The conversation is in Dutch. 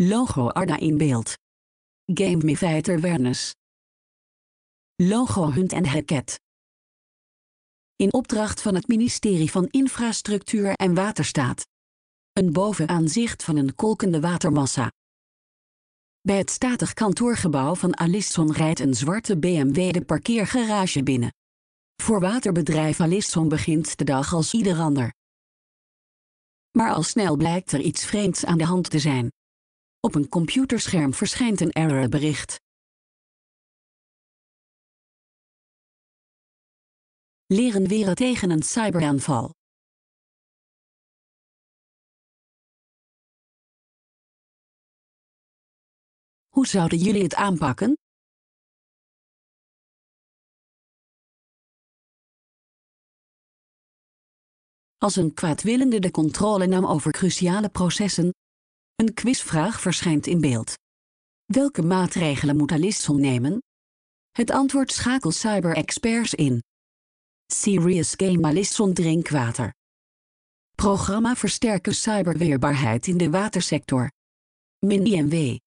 Logo Arda in beeld. Gamified awareness. Logo Hunt en Hackett. In opdracht van het ministerie van Infrastructuur en Waterstaat. Een bovenaanzicht van een kolkende watermassa. Bij het statig kantoorgebouw van Alisson rijdt een zwarte BMW de parkeergarage binnen. Voor waterbedrijf Alisson begint de dag als ieder ander. Maar al snel blijkt er iets vreemds aan de hand te zijn. Op een computerscherm verschijnt een errorbericht. Leren weren tegen een cyberaanval. Hoe zouden jullie het aanpakken? Als een kwaadwillende de controle nam over cruciale processen. Een quizvraag verschijnt in beeld. Welke maatregelen moet Alisson nemen? Het antwoord schakelt cyber-experts in. Serious Game Alisson drinkwater. Programma versterken cyberweerbaarheid in de watersector. Min-IMW.